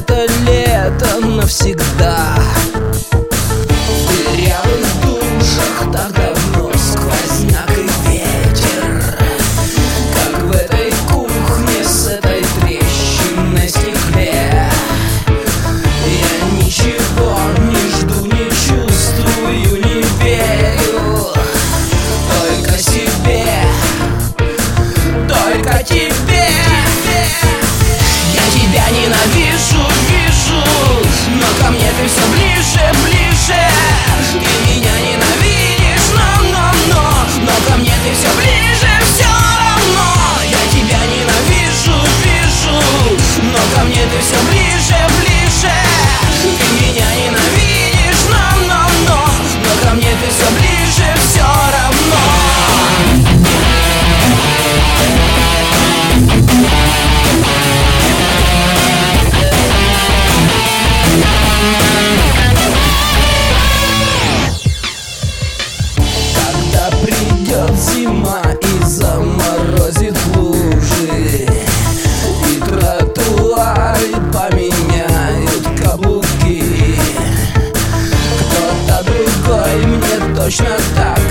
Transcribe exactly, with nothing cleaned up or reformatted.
это лето навсегда. В дырявых душах так давно сквозняк и ветер, как в этой кухне с этой трещиной в стекле. Я ничего не жду, не чувствую, не верю, только себе, только тебе. Я тебя ненавижу, вижу, но ко мне ты все ближе, ближе. Ты меня ненавидишь, но, но, но, но ко мне ты все ближе, все равно. Я тебя ненавижу, вижу, но ко мне ты все ближе, ближе. Ты меня ненавидишь, но, но, но, но ко мне ты все ближе, все равно. Зима и заморозит лужи, и тротуары поменяют каблуки. Кто-то другой мне точно так